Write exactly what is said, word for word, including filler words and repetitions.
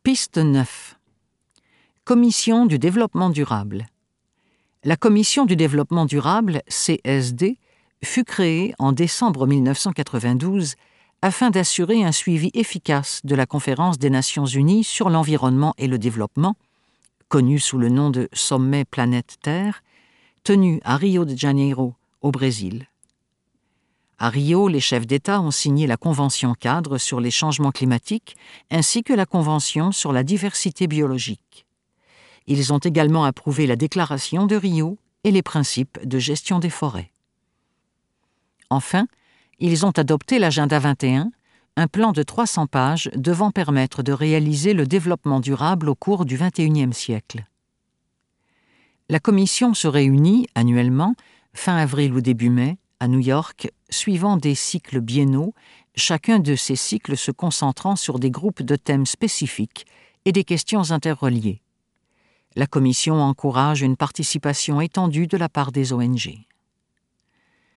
Piste neuf. Commission du développement durable. La Commission du développement durable, C S D, fut créée en décembre mille neuf cent quatre-vingt-douze afin d'assurer un suivi efficace de la Conférence des Nations Unies sur l'environnement et le développement, connue sous le nom de Sommet Planète Terre, tenue à Rio de Janeiro, au Brésil. À Rio, les chefs d'État ont signé la Convention cadre sur les changements climatiques ainsi que la Convention sur la diversité biologique. Ils ont également approuvé la Déclaration de Rio et les principes de gestion des forêts. Enfin, ils ont adopté l'Agenda vingt et un, un plan de trois cents pages devant permettre de réaliser le développement durable au cours du vingt et unième siècle. La Commission se réunit annuellement, fin avril ou début mai, à New York, suivant des cycles biennaux, chacun de ces cycles se concentrant sur des groupes de thèmes spécifiques et des questions interreliées. La Commission encourage une participation étendue de la part des O N G.